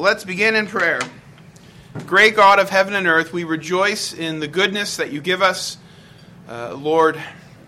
Let's begin in prayer. Great God of heaven and earth, we rejoice in the goodness that you give us. Lord,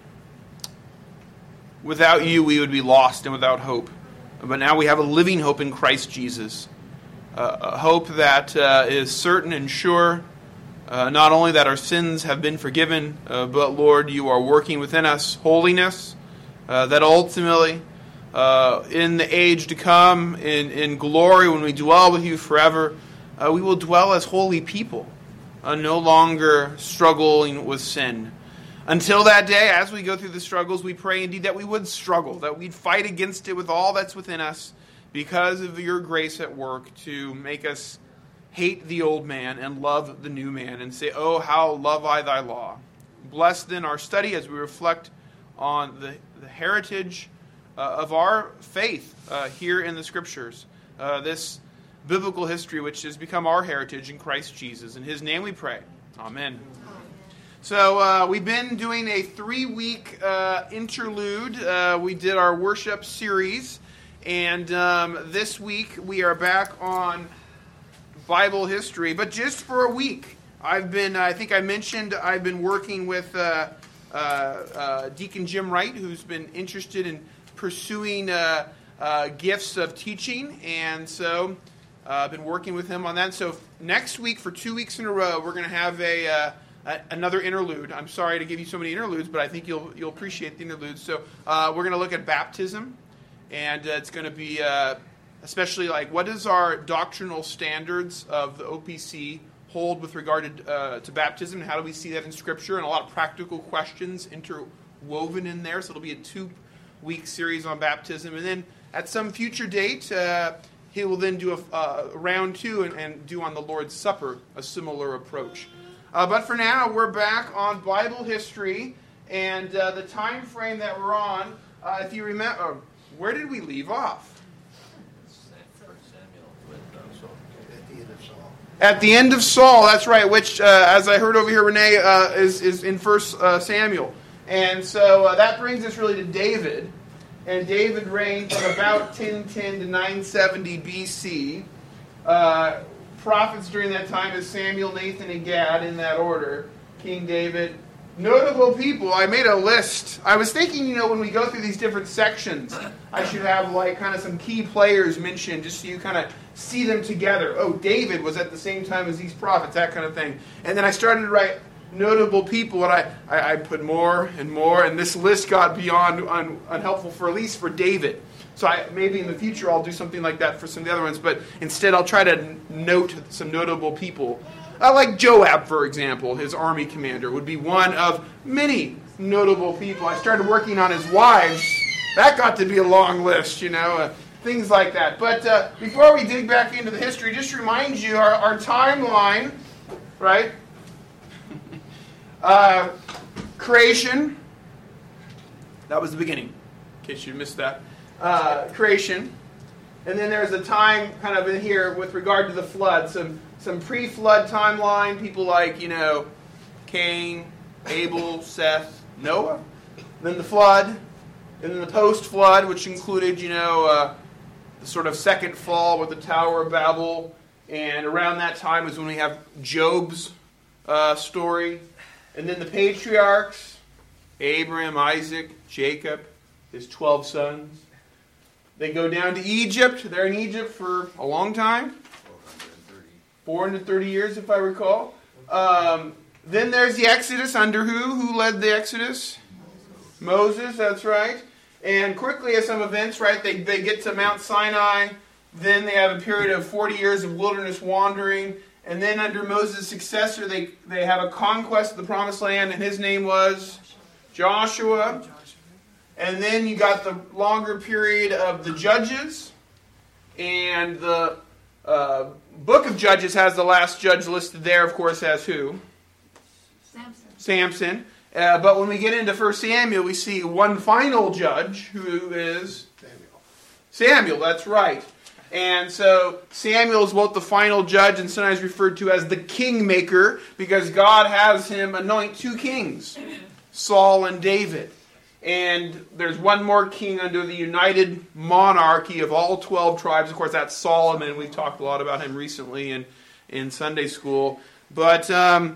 without you we would be lost and without hope. But now we have a living hope in Christ Jesus. A hope that is certain and sure. Not only that our sins have been forgiven, but Lord, you are working within us holiness, that ultimately in the age to come, in glory, when we dwell with you forever, we will dwell as holy people, no longer struggling with sin. Until that day, as we go through the struggles, we pray indeed that we would struggle, that we'd fight against it with all that's within us because of your grace at work to make us hate the old man and love the new man and say, oh, how love I thy law. Bless then our study as we reflect on the heritage of our faith here in the Scriptures, this biblical history which has become our heritage in Christ Jesus. In his name we pray. Amen. So we've been doing a 3-week interlude. We did our worship series, and this week we are back on Bible history, but just for a week. I think I mentioned I've been working with Deacon Jim Wright, who's been interested in pursuing gifts of teaching, and so I've been working with him on that. So next week, for 2 weeks in a row, we're going to have another interlude. I'm sorry to give you so many interludes, but I think you'll appreciate the interludes. So we're going to look at baptism, and it's going to be especially like what is our doctrinal standards of the OPC hold with regard to baptism, and how do we see that in Scripture, and a lot of practical questions interwoven in there. So it'll be a 2-week series on baptism, and then at some future date, he will then do a round 2 and do on the Lord's Supper a similar approach. But for now, we're back on Bible history, and the time frame that we're on, if you remember, where did we leave off? At the end of Saul, that's right, which, as I heard over here, Renee, is in 1 Samuel. And so that brings us really to David. And David reigned from about 1010 to 970 BC. Prophets during that time is Samuel, Nathan, and Gad, in that order. King David. Notable people. I made a list. I was thinking, when we go through these different sections, I should have kind of some key players mentioned, just so you kind of see them together. Oh, David was at the same time as these prophets, that kind of thing. And then I started to write notable people, and I put more and more, and this list got beyond unhelpful, for at least for David. So maybe in the future I'll do something like that for some of the other ones, but instead I'll try to note some notable people. Like Joab, for example, his army commander, would be one of many notable people. I started working on his wives. That got to be a long list, things like that. But before we dig back into the history, just remind you our timeline, right? Creation. That was the beginning, in case you missed that. Creation. And then there's a time kind of in here with regard to the flood. Some pre-flood timeline. People like, Cain, Abel, Seth, Noah. Then the flood. And then the post-flood, which included, the sort of second fall with the Tower of Babel. And around that time is when we have Job's story. And then the patriarchs, Abraham, Isaac, Jacob, his 12 sons. They go down to Egypt. They're in Egypt for a long time. 430 years, if I recall. Then there's the Exodus. Under who? Who led the Exodus? Moses, that's right. And quickly, as some events, right, they get to Mount Sinai. Then they have a period of 40 years of wilderness wandering. And then under Moses' successor, they have a conquest of the Promised Land, and his name was Joshua. And then you got the longer period of the Judges. And the book of Judges has the last judge listed there, of course, as who? Samson. But when we get into 1 Samuel, we see one final judge, who is? Samuel, that's right. And so Samuel is both the final judge and sometimes referred to as the kingmaker, because God has him anoint 2 kings, Saul and David. And there's one more king under the united monarchy of all 12 tribes. Of course, that's Solomon. We've talked a lot about him recently in Sunday school. But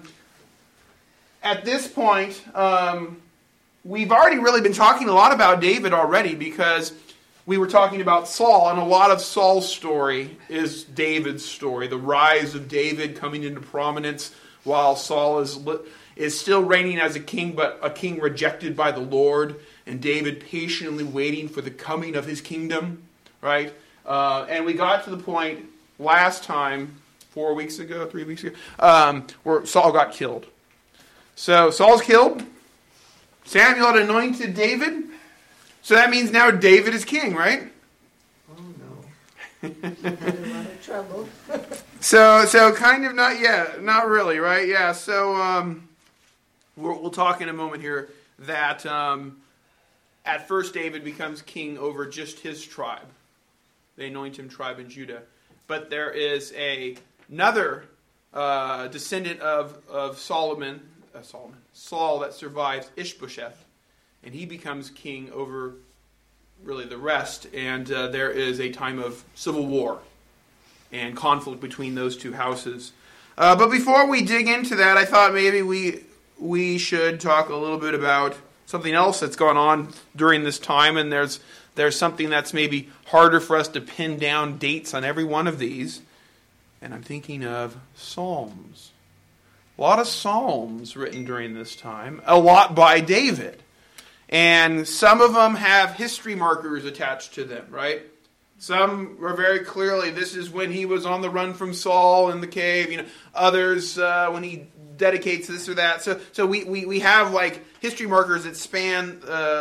at this point, we've already really been talking a lot about David already, because we were talking about Saul, and a lot of Saul's story is David's story. The rise of David coming into prominence while Saul is still reigning as a king, but a king rejected by the Lord, and David patiently waiting for the coming of his kingdom, right? And we got to the point last time, 3 weeks ago, where Saul got killed. So Saul's killed. Samuel had anointed David. So that means now David is king, right? Oh no. I'm in a lot of trouble. So kind of not yet. Not really, right? Yeah, so we'll talk in a moment here that at first David becomes king over just his tribe. They anoint him tribe in Judah. But there is another descendant of Saul that survives, Ishbosheth. And he becomes king over really the rest. And there is a time of civil war and conflict between those two houses. But before we dig into that, I thought maybe we should talk a little bit about something else that's gone on during this time. And there's something that's maybe harder for us to pin down dates on every one of these. And I'm thinking of Psalms. A lot of Psalms written during this time. A lot by David. And some of them have history markers attached to them, right? Some are very clearly, this is when he was on the run from Saul in the cave. Others, when he dedicates this or that. So we have like history markers that span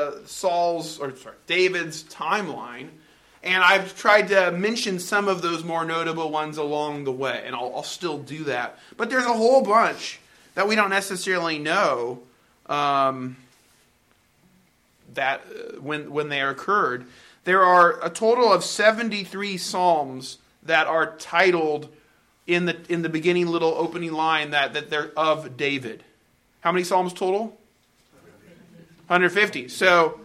David's timeline. And I've tried to mention some of those more notable ones along the way. And I'll still do that. But there's a whole bunch that we don't necessarily know that when they occurred. There are a total of 73 Psalms that are titled in the beginning little opening line that they're of David. How many Psalms total? 150. So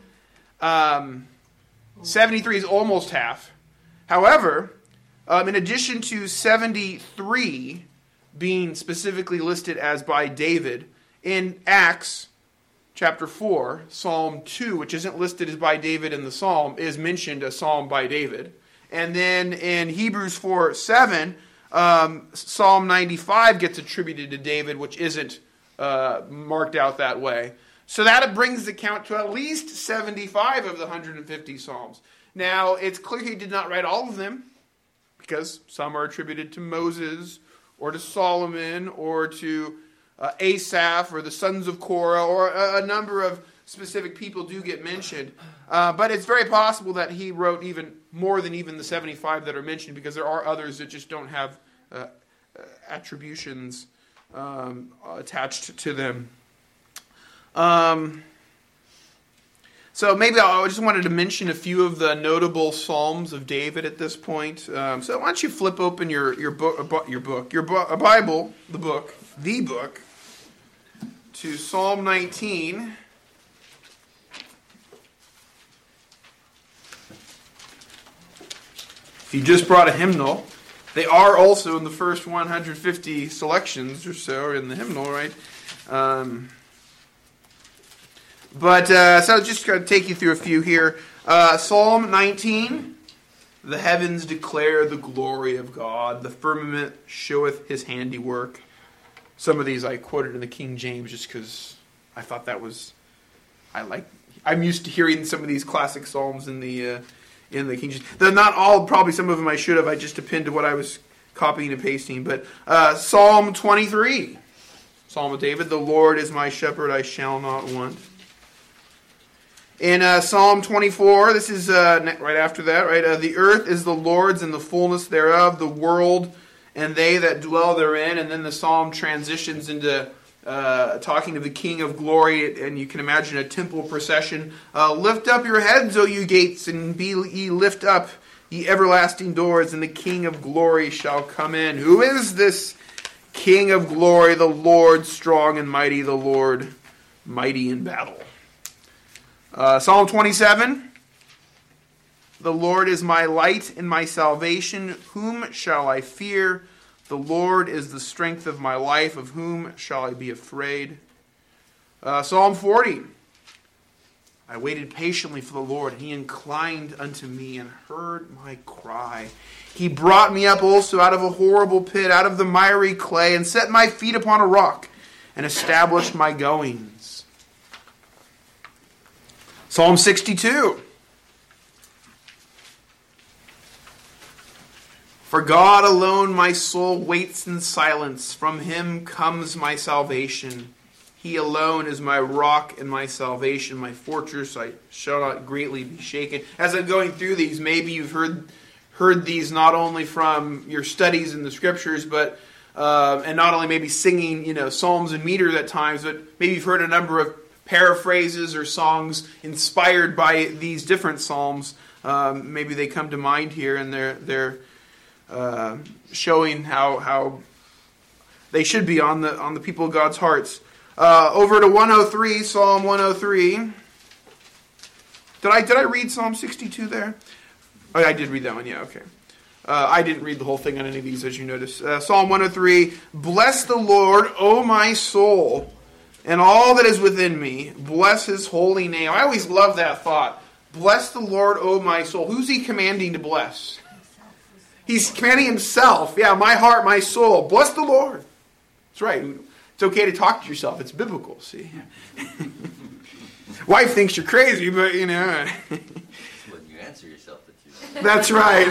73 is almost half. However, in addition to 73 being specifically listed as by David, in Acts chapter 4, Psalm 2, which isn't listed as by David in the Psalm, is mentioned a Psalm by David. And then in Hebrews 4:7, Psalm 95 gets attributed to David, which isn't marked out that way. So that brings the count to at least 75 of the 150 Psalms. Now, it's clear he did not write all of them, because some are attributed to Moses, or to Solomon, or to Asaph, or the sons of Korah, or a number of specific people do get mentioned. But it's very possible that he wrote even more than even the 75 that are mentioned, because there are others that just don't have attributions attached to them. So maybe I just wanted to mention a few of the notable Psalms of David at this point. So why don't you flip open your Bible, the book, to Psalm 19. If you just brought a hymnal, they are also in the first 150 selections or so in the hymnal, right? So just going to take you through a few here. Psalm 19, the heavens declare the glory of God. The firmament showeth his handiwork. Some of these I quoted in the King James just because I thought that was... I'm used to hearing some of these classic Psalms in the King James. They're not all, probably some of them I should have. I just appended to what I was copying and pasting. But Psalm 23, Psalm of David, the Lord is my shepherd, I shall not want. In Psalm 24, this is right after that, right? The earth is the Lord's and the fullness thereof, the world and they that dwell therein. And then the psalm transitions into talking of the King of glory, and you can imagine a temple procession. Lift up your heads, O you gates, and be ye lift up, ye everlasting doors, and the King of glory shall come in. Who is this King of glory? The Lord strong and mighty, the Lord mighty in battle. Psalm 27. The Lord is my light and my salvation. Whom shall I fear? The Lord is the strength of my life. Of whom shall I be afraid? Psalm 40. I waited patiently for the Lord, and he inclined unto me and heard my cry. He brought me up also out of a horrible pit, out of the miry clay, and set my feet upon a rock, and established my goings. Psalm 62. For God alone my soul waits in silence. From him comes my salvation. He alone is my rock and my salvation, my fortress. I shall not greatly be shaken. As I'm going through these, maybe you've heard these not only from your studies in the scriptures, but and not only maybe singing, psalms and meters at times, but maybe you've heard a number of paraphrases or songs inspired by these different psalms. Maybe they come to mind here, and they're showing how they should be on the people of God's hearts. Over to 103, Psalm 103. Did I read Psalm 62 there? Oh, I did read that one. Yeah, okay. I didn't read the whole thing on any of these, as you notice. Psalm 103. Bless the Lord, O my soul, and all that is within me. Bless his holy name. I always love that thought. Bless the Lord, O my soul. Who's he commanding to bless? He's commanding himself. Yeah, my heart, my soul. Bless the Lord. That's right. It's okay to talk to yourself. It's biblical, see. Wife thinks you're crazy, but When you answer yourself that you That's right.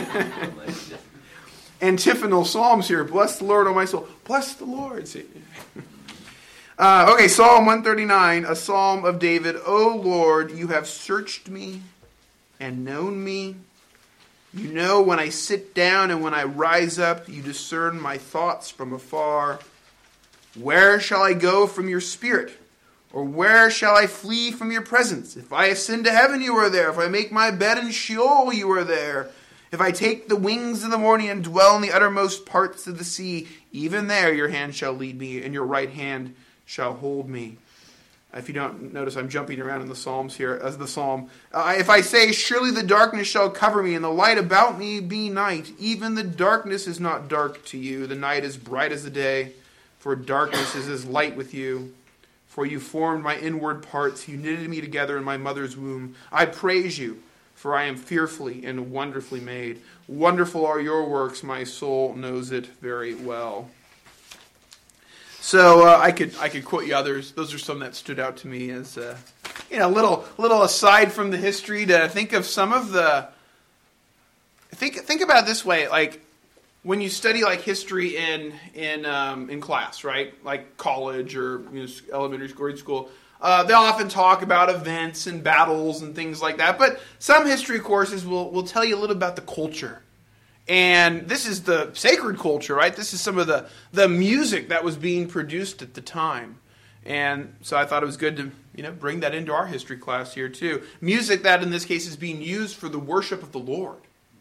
Antiphonal psalms here. Bless the Lord, O my soul. Bless the Lord. See. Okay, Psalm 139, a psalm of David. O Lord, you have searched me and known me. You know when I sit down and when I rise up. You discern my thoughts from afar. Where shall I go from your spirit? Or where shall I flee from your presence? If I ascend to heaven, you are there. If I make my bed in Sheol, you are there. If I take the wings of the morning and dwell in the uttermost parts of the sea, even there your hand shall lead me, and your right hand shall hold me. If you don't notice, I'm jumping around in the Psalms here as the Psalm. If I say, surely the darkness shall cover me, and the light about me be night, even the darkness is not dark to you. The night is bright as the day. For darkness is as light with you. For you formed my inward parts. You knitted me together in my mother's womb. I praise you, for I am fearfully and wonderfully made. Wonderful are your works. My soul knows it very well. So I could quote you others. Those are some that stood out to me as a little aside from the history to think of some of the. Think about it this way, like. When you study like history in class, right, like college or elementary school, grade school, they'll often talk about events and battles and things like that. But some history courses will tell you a little about the culture, and this is the sacred culture, right? This is some of the music that was being produced at the time, and so I thought it was good to bring that into our history class here too. Music that in this case is being used for the worship of the Lord.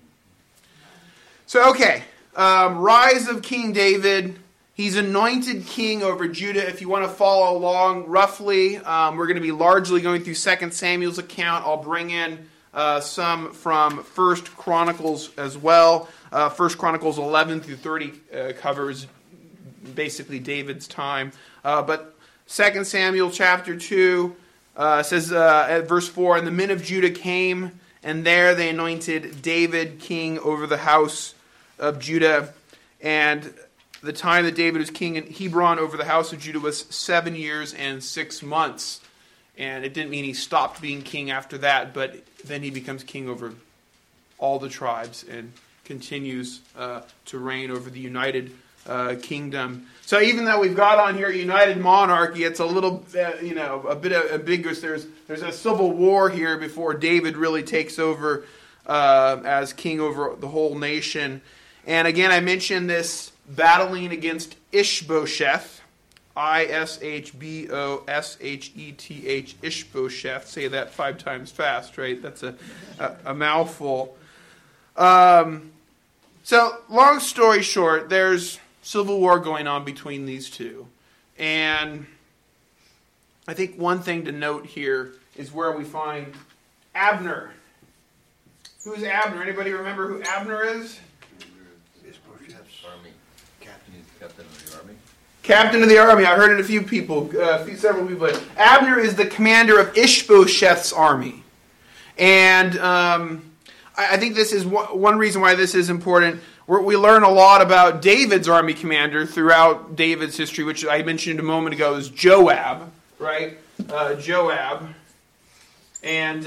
So okay. Rise of King David. He's anointed king over Judah. If you want to follow along roughly, we're going to be largely going through 2 Samuel's account. I'll bring in some from 1 Chronicles as well. 1 Chronicles 11 through 30 covers basically David's time. But 2 Samuel chapter 2 says at verse 4, and the men of Judah came, and there they anointed David king over the house of Judah, and the time that David was king in Hebron over the house of Judah was 7 years and 6 months. And it didn't mean he stopped being king after that, but then he becomes king over all the tribes and continues to reign over the united kingdom. So even though we've got on here united monarchy, it's a little, a bit ambiguous. There's a civil war here before David really takes over as king over the whole nation. And again, I mentioned this battling against Ishbosheth, Ishbosheth, Ishbosheth. Say that 5 times fast, right? That's a mouthful. So, long story short, there's civil war going on between these two. And I think one thing to note here is where we find Abner. Who's Abner? Anybody remember who Abner is? Army. Captain of the army. Captain of the army. I heard it a few people, several people. Abner is the commander of Ishbosheth's army. And I think this is one reason why this is important. We learn a lot about David's army commander throughout David's history, which I mentioned a moment ago is Joab, right? Joab. And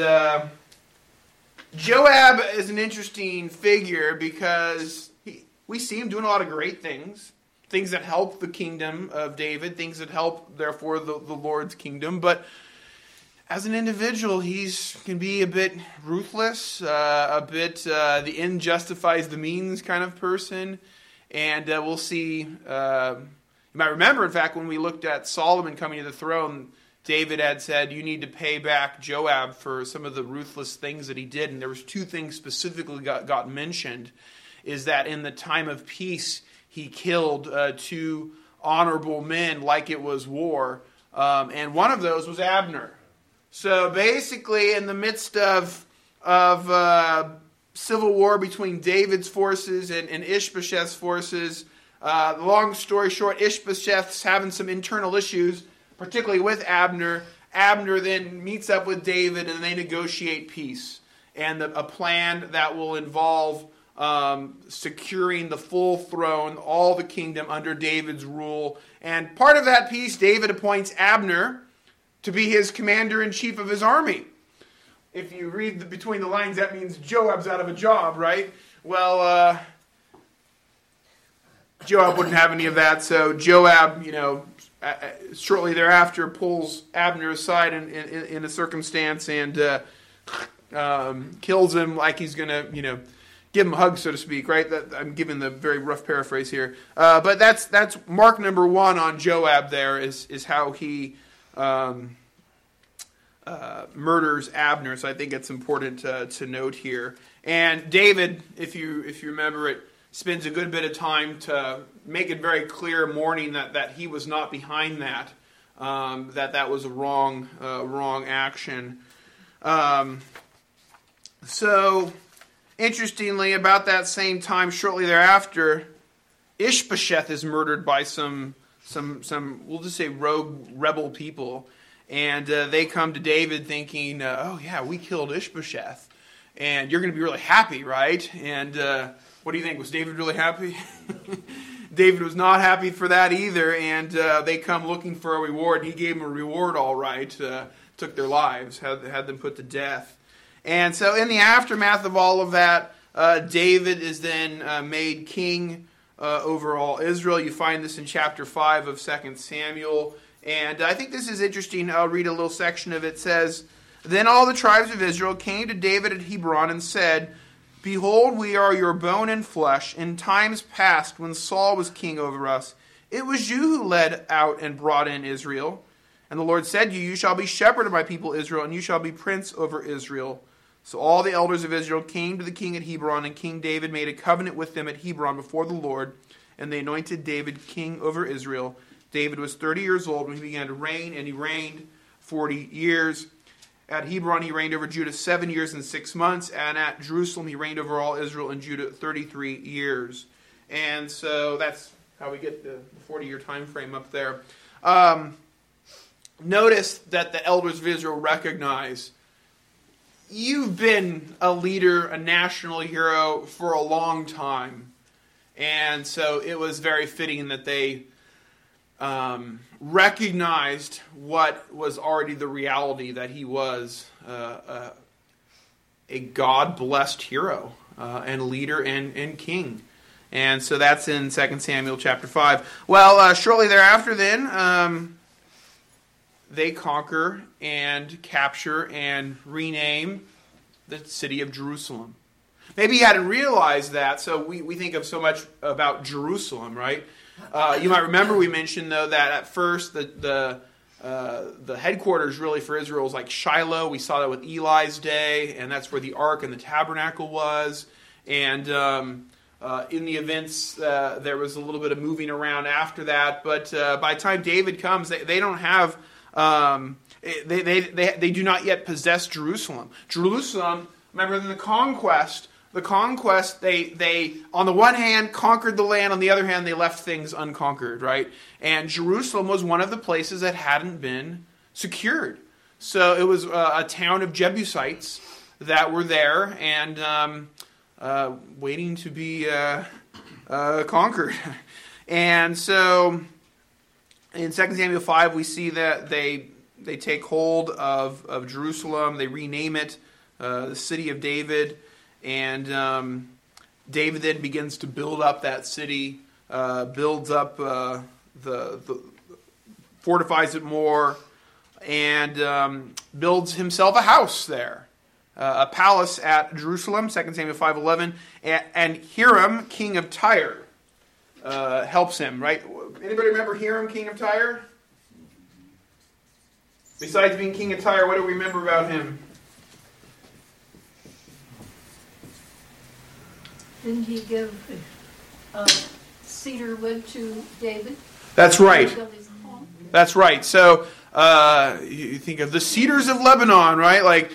Joab is an interesting figure because we see him doing a lot of great things. Things that help the kingdom of David, things that help, therefore, the Lord's kingdom. But as an individual, he can be a bit ruthless, a bit the end justifies the means kind of person. And we'll see, you might remember, in fact, when we looked at Solomon coming to the throne, David had said, you need to pay back Joab for some of the ruthless things that he did. And there was two things specifically got mentioned, is that in the time of peace, he killed two honorable men like it was war. And one of those was Abner. So basically, in the midst of civil war between David's forces and Ishbosheth's forces, long story short, Ishbosheth's having some internal issues, particularly with Abner. Abner then meets up with David and they negotiate peace. And a plan that will involve securing the full throne, all the kingdom under David's rule. And part of that peace, David appoints Abner to be his commander-in-chief of his army. If you read between the lines, that means Joab's out of a job, right? Well, Joab wouldn't have any of that, so Joab, shortly thereafter pulls Abner aside in a circumstance and kills him like he's going to, give him a hug, so to speak, right? I'm giving the very rough paraphrase here. But that's mark number one on Joab there is how he murders Abner. So I think it's important to note here. And David, if you remember it, spends a good bit of time to make it very clear, mourning that he was not behind that, that was a wrong action. So, interestingly, about that same time, shortly thereafter, Ishbosheth is murdered by some we'll just say rogue rebel people, and they come to David thinking, "Oh yeah, we killed Ishbosheth, and you're going to be really happy, right?" And what do you think? Was David really happy? David was not happy for that either, and they come looking for a reward. He gave them a reward, all right. Took their lives, had them put to death. And so in the aftermath of all of that, David is then made king over all Israel. You find this in chapter 5 of 2 Samuel. And I think this is interesting. I'll read a little section of it. It says, "Then all the tribes of Israel came to David at Hebron and said, 'Behold, we are your bone and flesh. In times past, when Saul was king over us, it was you who led out and brought in Israel. And the Lord said to you, you shall be shepherd of my people Israel, and you shall be prince over Israel.' So all the elders of Israel came to the king at Hebron, and King David made a covenant with them at Hebron before the Lord, and they anointed David king over Israel. David was 30 years old when he began to reign, and he reigned 40 years. At Hebron he reigned over Judah 7 years and 6 months, and at Jerusalem he reigned over all Israel and Judah 33 years. And so that's how we get the 40-year time frame up there. Notice that the elders of Israel recognize you've been a leader, a national hero for a long time. And so it was very fitting that they recognized what was already the reality, that he was a God-blessed hero and leader and king. And so that's in 2 Samuel chapter 5. Well, shortly thereafter then, they conquer and capture and rename the city of Jerusalem. Maybe you hadn't realized that, so we think of so much about Jerusalem, right? You might remember we mentioned, though, that at first the headquarters really for Israel was like Shiloh. We saw that with Eli's day, and that's where the ark and the tabernacle was. And in the events, there was a little bit of moving around after that. But by the time David comes, they don't have they do not yet possess Jerusalem. Jerusalem, remember in the conquest, they on the one hand conquered the land, on the other hand they left things unconquered, right? And Jerusalem was one of the places that hadn't been secured. So it was a town of Jebusites that were there and waiting to be conquered. And so in 2 Samuel 5 we see that they take hold of Jerusalem, they rename it the city of David, and David then begins to build up that city, builds up fortifies it more, and builds himself a house there, a palace at Jerusalem, 2 Samuel 5:11, and Hiram, king of Tyre, helps him, right? Anybody remember Hiram, king of Tyre? Besides being king of Tyre, what do we remember about him? Didn't he give cedar wood to David? That's right. To build his home? That's right. So you think of the cedars of Lebanon, right?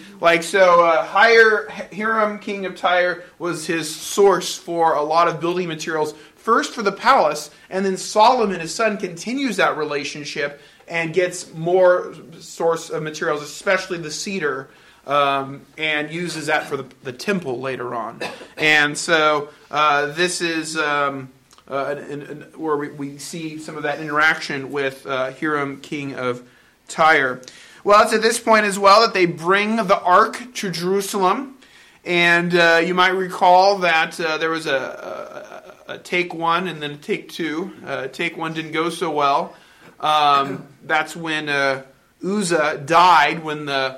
Hiram, king of Tyre, was his source for a lot of building materials. First for the palace, and then Solomon, his son, continues that relationship and gets more source of materials, especially the cedar, and uses that for the temple later on. And so this is where we see some of that interaction with Hiram, king of Tyre. Well, it's at this point as well that they bring the ark to Jerusalem. And you might recall that there was a take one and then a take two. Take one didn't go so well. That's when Uzzah died when the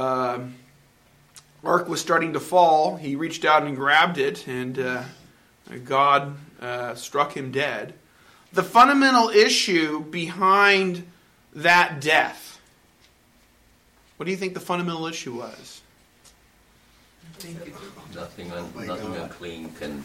ark was starting to fall. He reached out and grabbed it, and God struck him dead. The fundamental issue behind that death, what do you think the fundamental issue was? Nothing unclean can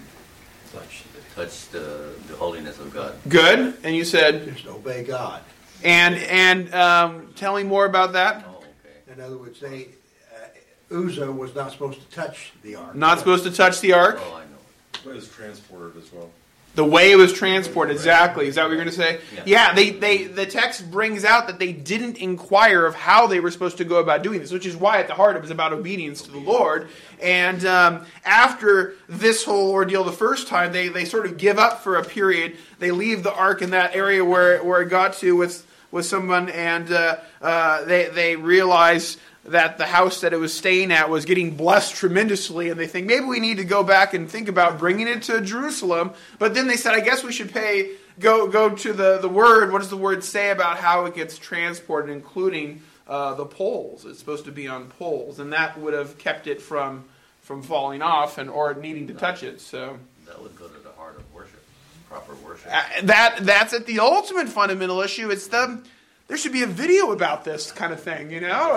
touch the holiness of God. Good. And you said? Just obey God. And tell me more about that. Oh, okay. In other words, Uzzah was not supposed to touch the ark. Not supposed to touch the ark? Oh, I know. It was transported as well. The way it was transported, exactly. Is that what you're going to say? Yeah. The text brings out that they didn't inquire of how they were supposed to go about doing this, which is why at the heart it was about obedience to the Lord. And after this whole ordeal the first time, they sort of give up for a period. They leave the ark in that area where it got to with someone, and they realize that the house that it was staying at was getting blessed tremendously, and they think, maybe we need to go back and think about bringing it to Jerusalem. But then they said, I guess we should go to the Word. What does the Word say about how it gets transported, including the poles? It's supposed to be on poles, and that would have kept it from falling off or needing to touch it. So That would go to the heart of worship, proper worship. that's at the ultimate fundamental issue. There should be a video about this kind of thing,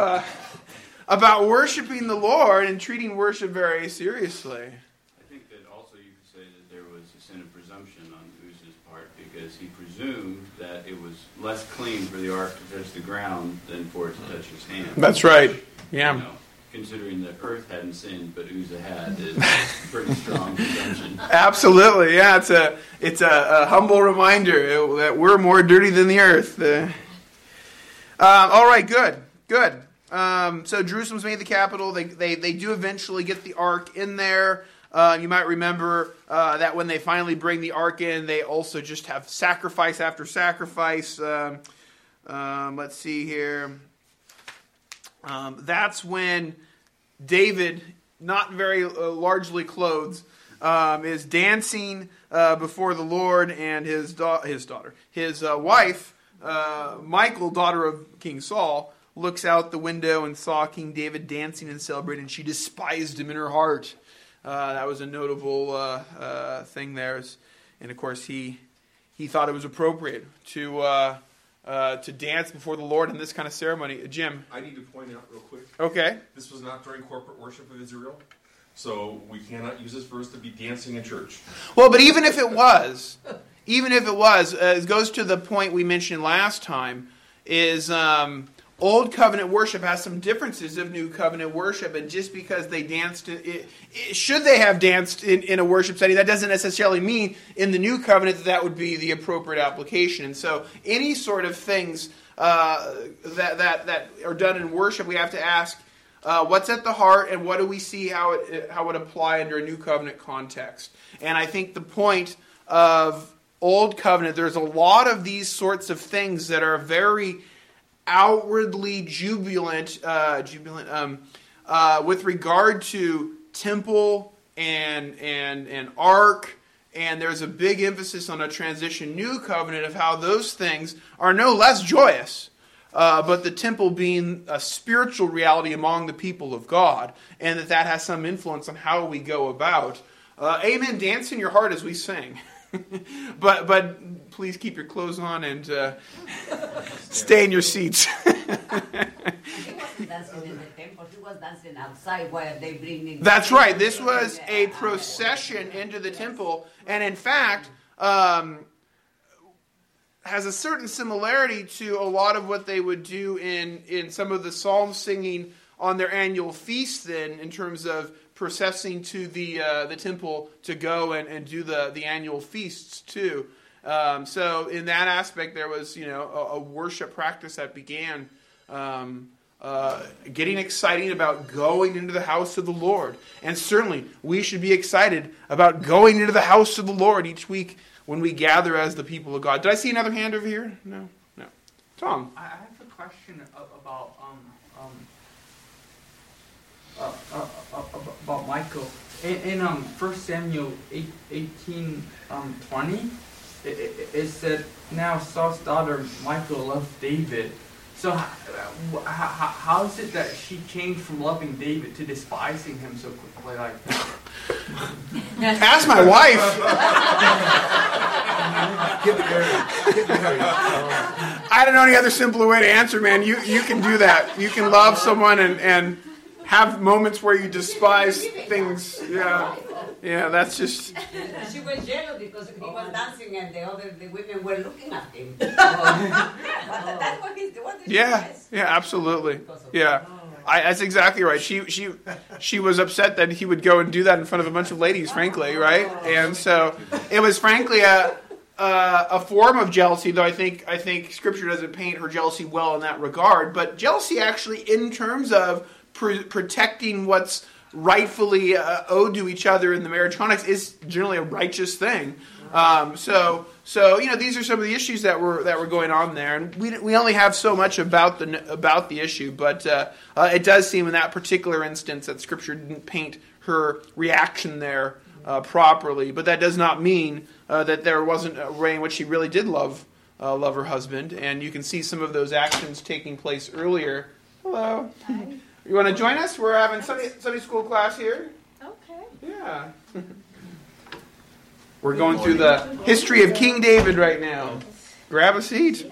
about worshiping the Lord and treating worship very seriously. I think that also you could say that there was a sin of presumption on Uzzah's part, because he presumed that it was less clean for the ark to touch the ground than for it to touch his hand. That's right. Yeah. You know, considering that earth hadn't sinned, but Uzzah had, is pretty strong presumption. Absolutely. Yeah, it's a humble reminder that we're more dirty than the earth. All right, good. So Jerusalem's made the capital. They do eventually get the ark in there. You might remember that when they finally bring the ark in, they also just have sacrifice after sacrifice. Let's see here. That's when David, not very largely clothed, is dancing before the Lord, and his wife, Michal, daughter of King Saul, looks out the window and saw King David dancing and celebrating, and she despised him in her heart. That was a notable thing there. And of course, he thought it was appropriate to dance before the Lord in this kind of ceremony. Jim? I need to point out real quick. Okay. This was not during corporate worship of Israel, so we cannot use this verse to be dancing in church. Well, but even if it was, it goes to the point we mentioned last time, is Old covenant worship has some differences of new covenant worship, and just because they danced, should they have danced in a worship setting, that doesn't necessarily mean in the new covenant that would be the appropriate application. And so any sort of things that are done in worship, we have to ask, what's at the heart, and what do we see how it apply under a new covenant context? And I think the point of old covenant, there's a lot of these sorts of things that are very outwardly jubilant with regard to temple and ark, and there's a big emphasis on a transition new covenant of how those things are no less joyous, but the temple being a spiritual reality among the people of God, and that has some influence on how we go about. Amen. Dance in your heart as we sing. but please keep your clothes on and stay in your seats. He wasn't dancing in the temple. He was dancing outside while they bring in. That's right. This was a procession into the temple, and in fact, has a certain similarity to a lot of what they would do in some of the psalm singing on their annual feast. Then, in terms of processing to the temple to go and do the annual feasts too. So in that aspect, there was a worship practice that began getting exciting about going into the house of the Lord. And certainly we should be excited about going into the house of the Lord each week when we gather as the people of God. Did I see another hand over here? No. Tom. I have a question about Michael. In 1 Samuel 18:20, it said, "Now Saul's daughter Michal loved David." So how is it that she changed from loving David to despising him so quickly like that? Ask my wife. I don't know any other simpler way to answer, man. You can do that. You can love someone and have moments where you despise things. Yeah, that's just... She was jealous because he was dancing and the women were looking at him. That's what Yeah, absolutely. Yeah. That's exactly right. She was upset that he would go and do that in front of a bunch of ladies, frankly, right? And so it was frankly a form of jealousy, though I think Scripture doesn't paint her jealousy well in that regard. But jealousy actually, in terms of protecting what's rightfully owed to each other in the marriage context, is generally a righteous thing. So these are some of the issues that were going on there, and we only have so much about the issue, but it does seem in that particular instance that Scripture didn't paint her reaction there properly. But that does not mean that there wasn't a way in which she really did love her husband, and you can see some of those actions taking place earlier. Hello. Hi. You want to join us? We're having Sunday school class here. Okay. Yeah. We're going through the history of King David right now. Grab a seat.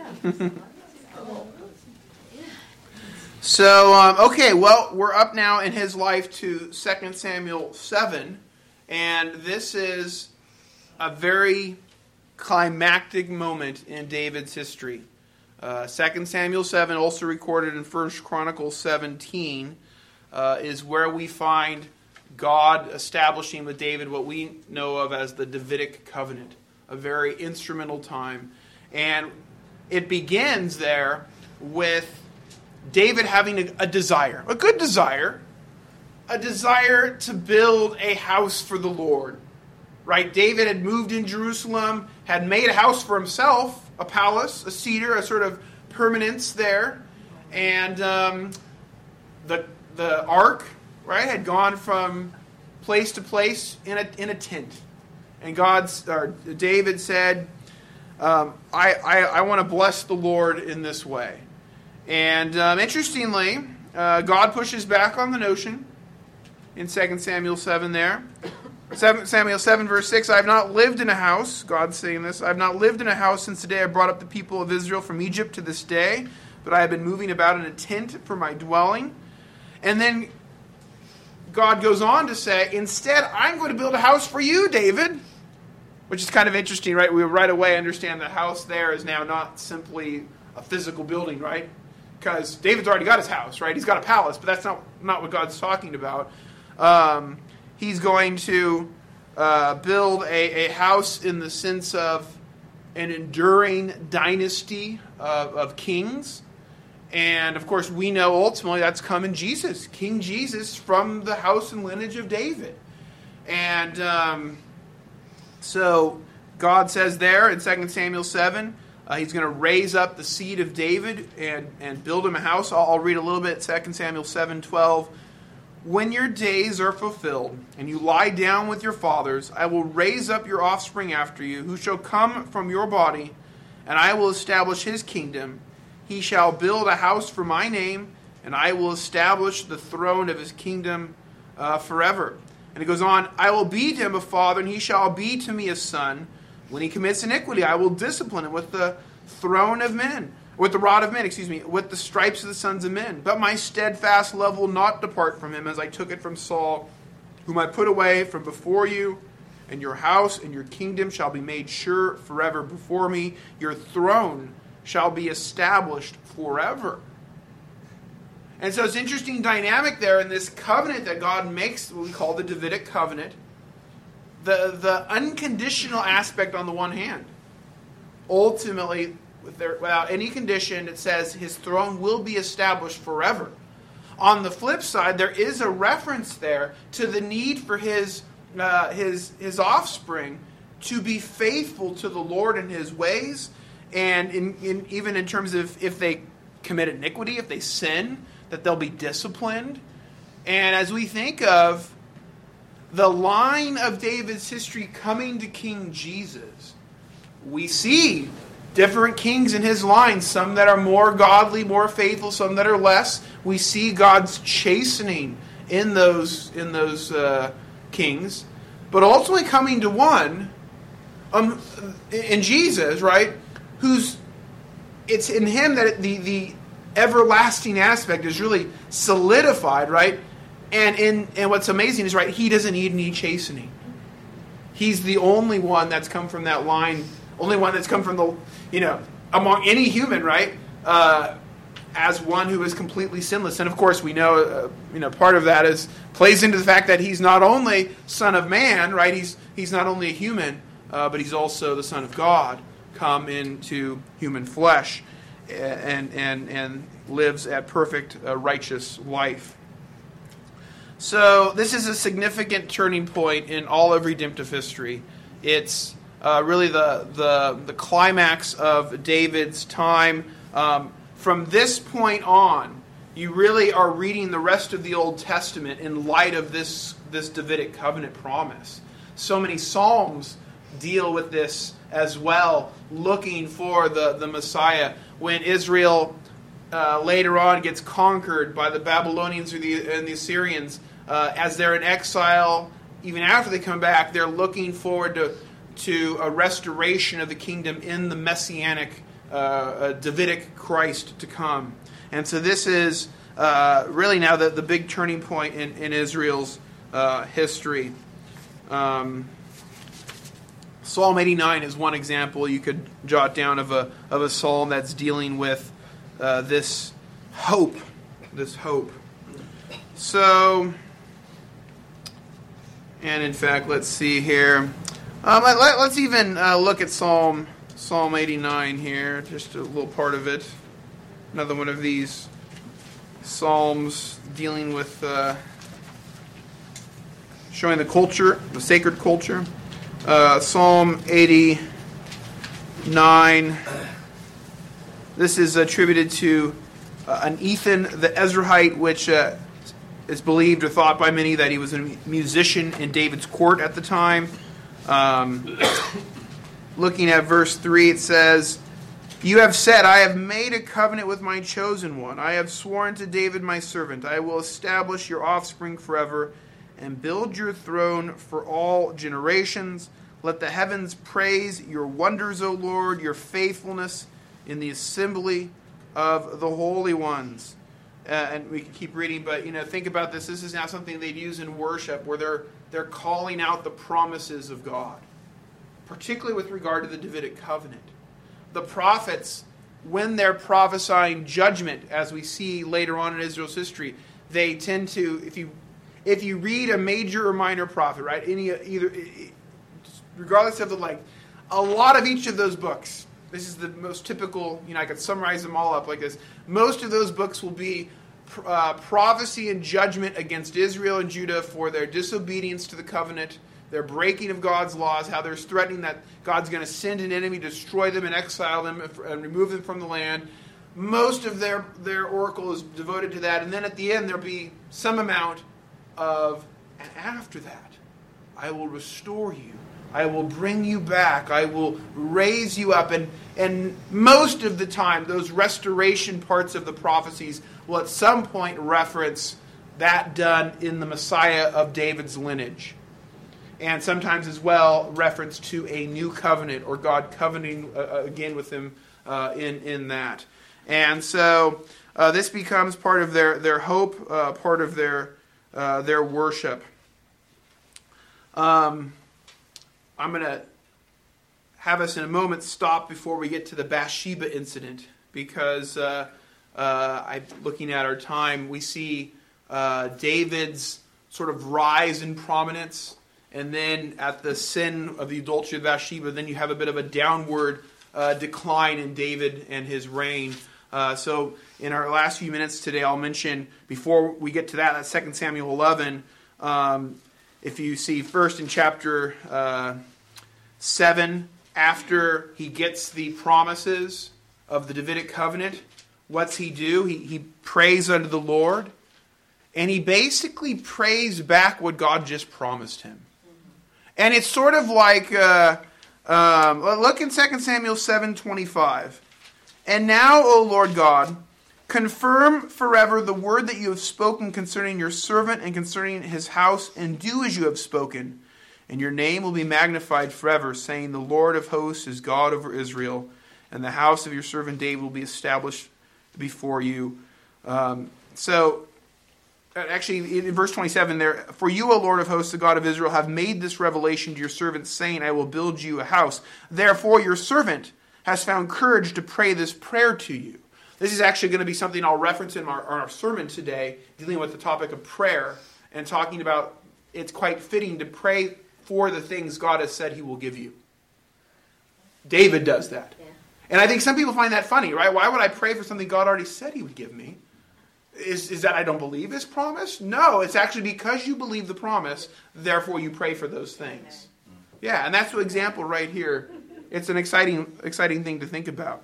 So, we're up now in his life to 2 Samuel 7, and this is a very climactic moment in David's history. 2 Samuel 7, also recorded in 1 Chronicles 17, is where we find God establishing with David what we know of as the Davidic covenant, a very instrumental time. And it begins there with David having a desire, a good desire, a desire to build a house for the Lord. Right? David had moved in Jerusalem, had made a house for himself, a palace, a cedar, a sort of permanence there. And the ark, right, had gone from place to place in a tent. And David said, I want to bless the Lord in this way. And interestingly, God pushes back on the notion in 2 Samuel 7 there. 2 Samuel 7 verse 6, I have not lived in a house, God's saying this, I have not lived in a house since the day I brought up the people of Israel from Egypt to this day, but I have been moving about in a tent for my dwelling. And then God goes on to say, instead, I'm going to build a house for you, David. Which is kind of interesting, right? We right away understand the house there is now not simply a physical building, right? because David's already got his house, right? He's got a palace, but that's not what God's talking about. He's going to build a house in the sense of an enduring dynasty of kings. And, of course, we know ultimately that's come in Jesus, King Jesus from the house and lineage of David. And so God says there in 2 Samuel 7, he's going to raise up the seed of David and build him a house. I'll read a little bit, 2 Samuel 7:12. When your days are fulfilled, and you lie down with your fathers, I will raise up your offspring after you, who shall come from your body, and I will establish his kingdom. He shall build a house for my name, and I will establish the throne of his kingdom forever. And it goes on, I will be to him a father, and he shall be to me a son. When he commits iniquity, I will discipline him with the throne of men, with the rod of men, with the stripes of the sons of men. But my steadfast love will not depart from him, as I took it from Saul, whom I put away from before you. And your house and your kingdom shall be made sure forever before me. Your throne shall be established forever. And so it's an interesting dynamic there in this covenant that God makes, what we call the Davidic covenant. The unconditional aspect on the one hand. Ultimately, without any condition, it says his throne will be established forever. On the flip side, there is a reference there to the need for his offspring to be faithful to the Lord and his ways, and even in terms of if they commit iniquity, if they sin, that they'll be disciplined. And as we think of the line of David's history coming to King Jesus, we see different kings in his line, some that are more godly, more faithful, some that are less. We see God's chastening in those kings, but ultimately coming to one in Jesus, right? It's in him that the everlasting aspect is really solidified, right? And what's amazing is, right, he doesn't need any chastening. He's the only one that's come from that line, only one that's come from among any human, right? As one who is completely sinless. And of course, we know, part of that plays into the fact that he's not only Son of Man, right? He's not only a human, but he's also the Son of God, come into human flesh, and lives a perfect, righteous life. So this is a significant turning point in all of redemptive history. It's really the climax of David's time. From this point on, you really are reading the rest of the Old Testament in light of this Davidic covenant promise. So many Psalms deal with this as well, looking for the Messiah. When Israel later on gets conquered by the Babylonians and the Assyrians, as they're in exile, even after they come back, they're looking forward to a restoration of the kingdom in the Messianic Davidic Christ to come. And so this is really now the big turning point in Israel's history. Psalm 89 is one example you could jot down of a psalm that's dealing with this hope. So, and in fact, let's see here. Let's even look at Psalm 89 here, just a little part of it. Another one of these psalms dealing with showing the culture, the sacred culture. Psalm 89. This is attributed to an Ethan the Ezrahite, which is believed or thought by many that he was a musician in David's court at the time. Looking at verse 3, it says, "You have said, I have made a covenant with my chosen one. I have sworn to David my servant. I will establish your offspring forever and build your throne for all generations. Let the heavens praise your wonders, O Lord, your faithfulness in the assembly of the holy ones." And we can keep reading, but think about this. This is now something they'd use in worship, where they're calling out the promises of God, particularly with regard to the Davidic covenant. The prophets when they're prophesying judgment, as we see later on in Israel's history, they tend to, if you read a major or minor prophet, right, regardless of the length, a lot of each of those books, this is the most typical, I could summarize them all up like this. Most of those books will be prophecy and judgment against Israel and Judah for their disobedience to the covenant, their breaking of God's laws, how they're threatening that God's going to send an enemy, destroy them and exile them and remove them from the land. Most of their oracle is devoted to that. And then at the end there'll be some amount of, and after that, I will restore you. I will bring you back. I will raise you up. And most of the time, those restoration parts of the prophecies will at some point reference that done in the Messiah of David's lineage. And sometimes as well reference to a new covenant or God covenanting again with them in that. And so this becomes part of their hope, part of their worship. I'm going to have us in a moment stop before we get to the Bathsheba incident, because looking at our time, we see David's sort of rise in prominence, and then at the sin of the adultery of Bathsheba, then you have a bit of a downward decline in David and his reign. So in our last few minutes today, I'll mention, before we get to that's 2 Samuel 11, if you see first in chapter 7, after he gets the promises of the Davidic covenant, what's he do? He prays unto the Lord, and he basically prays back what God just promised him. And it's sort of like, look in 2 Samuel 7:25. And now, O Lord God, confirm forever the word that you have spoken concerning your servant and concerning his house, and do as you have spoken. And your name will be magnified forever, saying, the Lord of hosts is God over Israel, and the house of your servant David will be established before you. Actually, in verse 27 there, for you, O Lord of hosts, the God of Israel, have made this revelation to your servant, saying, I will build you a house. Therefore your servant has found courage to pray this prayer to you. This is actually going to be something I'll reference in our sermon today, dealing with the topic of prayer, and talking about it's quite fitting to pray for the things God has said he will give you. David does that. Yeah. And I think some people find that funny, right? Why would I pray for something God already said he would give me? Is that I don't believe his promise? No, it's actually because you believe the promise, therefore you pray for those things. Yeah, and that's the example right here. It's an exciting thing to think about.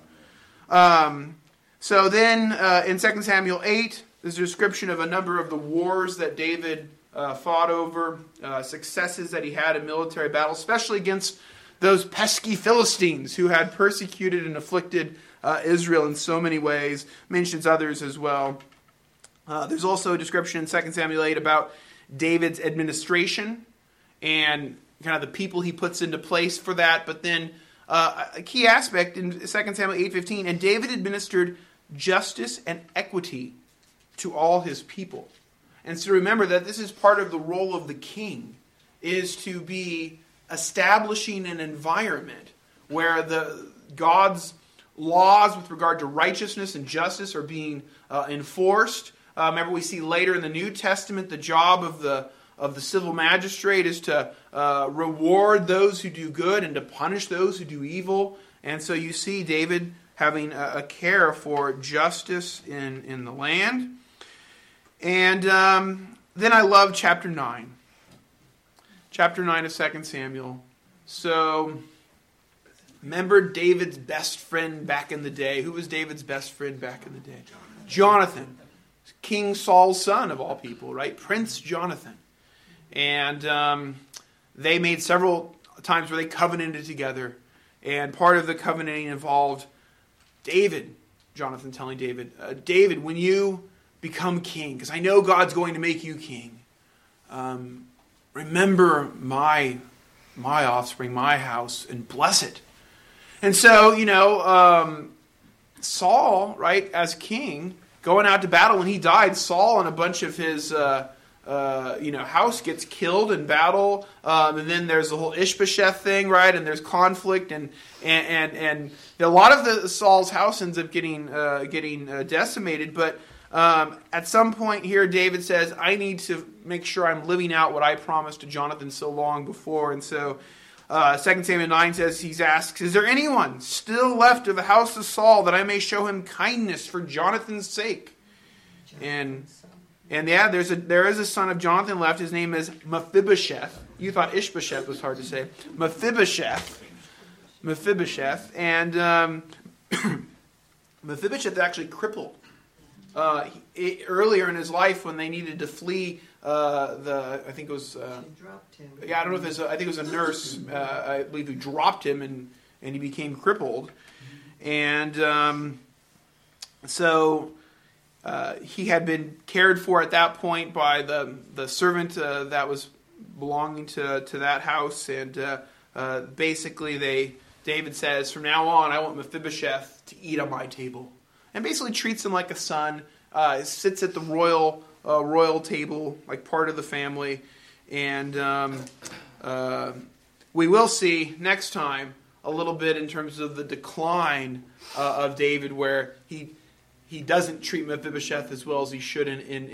So then in 2 Samuel 8, there's a description of a number of the wars that David fought over, successes that he had in military battles, especially against those pesky Philistines who had persecuted and afflicted Israel in so many ways. Mentions others as well. There's also a description in 2 Samuel 8 about David's administration and kind of the people he puts into place for that. But then a key aspect in 2 Samuel 8:15, and David administered justice and equity to all his people. And so remember that this is part of the role of the king, is to be establishing an environment where God's laws with regard to righteousness and justice are being enforced. Remember, we see later in the New Testament the job of the civil magistrate is to reward those who do good and to punish those who do evil. And so you see David having a care for justice in the land. And then I love chapter 9. Chapter 9 of 2 Samuel. So, remember David's best friend back in the day. Who was David's best friend back in the day? Jonathan. King Saul's son of all people, right? Prince Jonathan. And they made several times where they covenanted together. And part of the covenanting involved Jonathan telling David, David, when you become king, because I know God's going to make you king, remember my offspring, my house, and bless it. And so, Saul, right, as king, going out to battle, when he died, Saul and a bunch of his house gets killed in battle, and then there's the whole Ishbosheth thing, right? And there's conflict, and a lot of the Saul's house ends up getting decimated. But at some point here, David says, "I need to make sure I'm living out what I promised to Jonathan so long before." And so 2 Samuel 9 says, he asks, "Is there anyone still left of the house of Saul that I may show him kindness for Jonathan's sake?" And yeah, there is a son of Jonathan left. His name is Mephibosheth. You thought Ishbosheth was hard to say. Mephibosheth. And Mephibosheth actually crippled. Earlier in his life, when they needed to flee, I think it was. Dropped him. Yeah, I don't know if I think it was a nurse, I believe, who dropped him, and he became crippled, and so. He had been cared for at that point by the servant that was belonging to that house, and basically David says, "From now on, I want Mephibosheth to eat on my table," and basically treats him like a son. Sits at the royal table, like part of the family, and we will see next time a little bit in terms of the decline of David, where he doesn't treat Mephibosheth as well as he should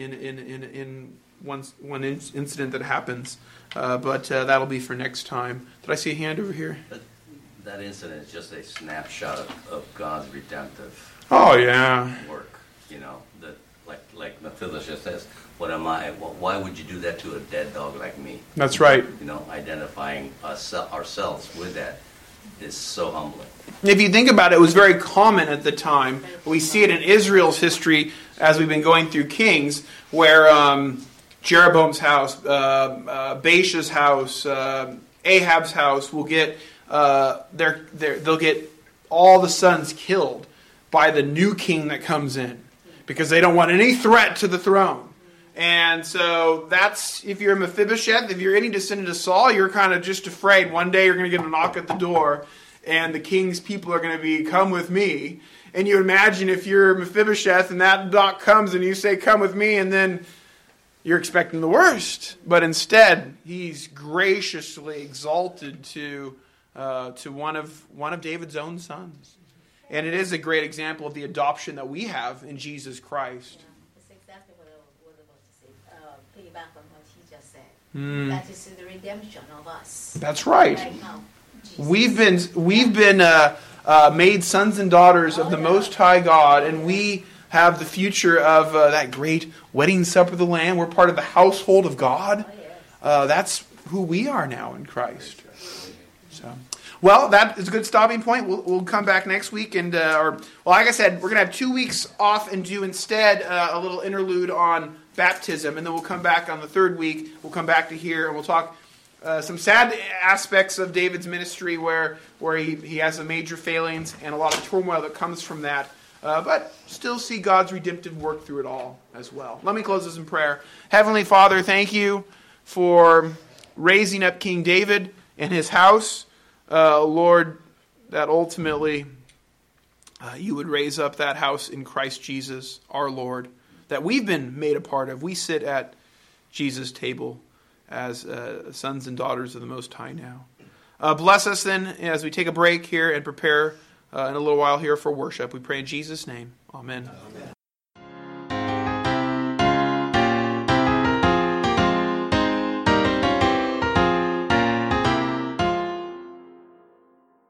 in one incident that happens. But that'll be for next time. Did I see a hand over here? That incident is just a snapshot of God's redemptive Oh, yeah. work. That like Mephibosheth says, "What am I? Why would you do that to a dead dog like me?" That's right. Identifying ourselves with that is so humbling. If you think about it, it was very common at the time. We see it in Israel's history as we've been going through Kings, where Jeroboam's house, Baasha's house, Ahab's house will get they'll get all the sons killed by the new king that comes in, because they don't want any threat to the throne. And so that's, if you're Mephibosheth, if you're any descendant of Saul, you're kind of just afraid one day you're going to get a knock at the door and the king's people are going to be, "Come with me." And you imagine if you're Mephibosheth and that knock comes and you say, "Come with me," and then you're expecting the worst. But instead, he's graciously exalted to one of David's own sons. And it is a great example of the adoption that we have in Jesus Christ. That's exactly what I was about to say. Piggyback on what he just said. That is the redemption of us. That's right. Right now. We've been made sons and daughters of the Most High God, and we have the future of that great wedding supper of the Lamb. We're part of the household of God. That's who we are now in Christ. So, well, that is a good stopping point. We'll come back next week, and like I said, we're going to have 2 weeks off and do instead a little interlude on baptism, and then we'll come back on the third week. We'll come back to here, and we'll talk some sad aspects of David's ministry where he has some major failings and a lot of turmoil that comes from that. But still see God's redemptive work through it all as well. Let me close this in prayer. Heavenly Father, thank you for raising up King David and his house. Lord, that ultimately you would raise up that house in Christ Jesus, our Lord, that we've been made a part of. We sit at Jesus' table as sons and daughters of the Most High now. Bless us then as we take a break here and prepare in a little while here for worship. We pray in Jesus' name. Amen.